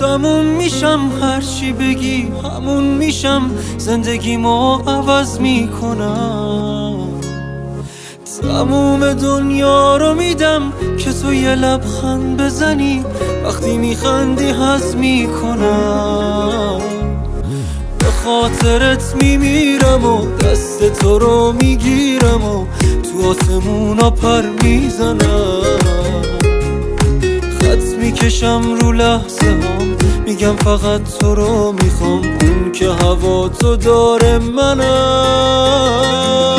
تموم میشم، هرچی بگی همون میشم، زندگیمو عوض میکنم. تموم دنیا رو میدم که تو یه لبخند بزنی، وقتی میخندی حس میکنم. به خاطرت میمیرم و دست تو رو میگیرم و تو آسمونا پر میزنم. خط میکشم رو لحظه هم، میگم فقط تو رو میخوام، اون که هوا تو داره منم.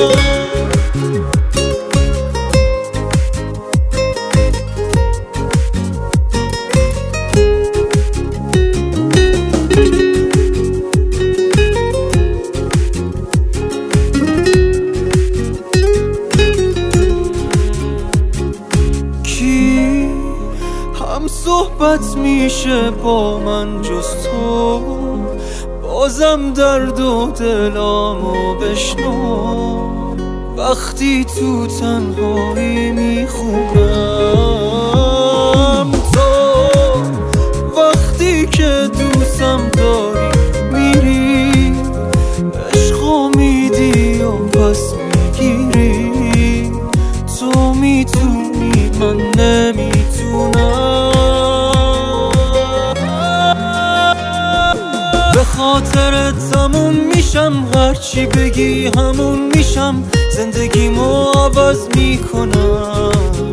هم صحبت میشه با من جز تو، بازم درد و دلامو بشنو. وقتی تو تنهایی میخونم، تو وقتی که دوستم داری میری، عشقو میدی و پس میگیری. تو میتونی من نمیتونم، به خاطرت تموم میشم، هرچی بگی همون میشم، زندگیمو عوض میکنم.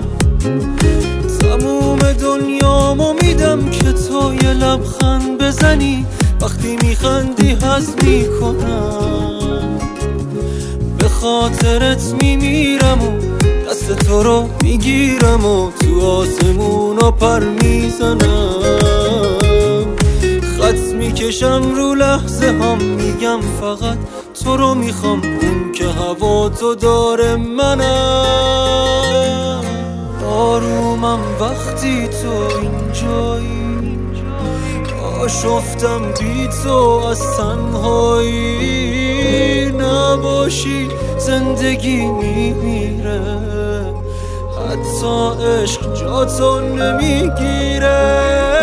تموم دنیامو میدم که تو یه لبخند بزنی، وقتی میخندی حس میکنم. به خاطرت میمیرم و دست تو رو میگیرم و تو آسمونا پر میزنم. خط میکشم رو لحظه هم، میگم فقط تو رو میخوام، اون که هوا تو داره منم. آرومم وقتی تو اینجایی، آشفتم بی تو از تنهایی. نباشی زندگی میمیره، حتی عشق جا تو نمیگیره.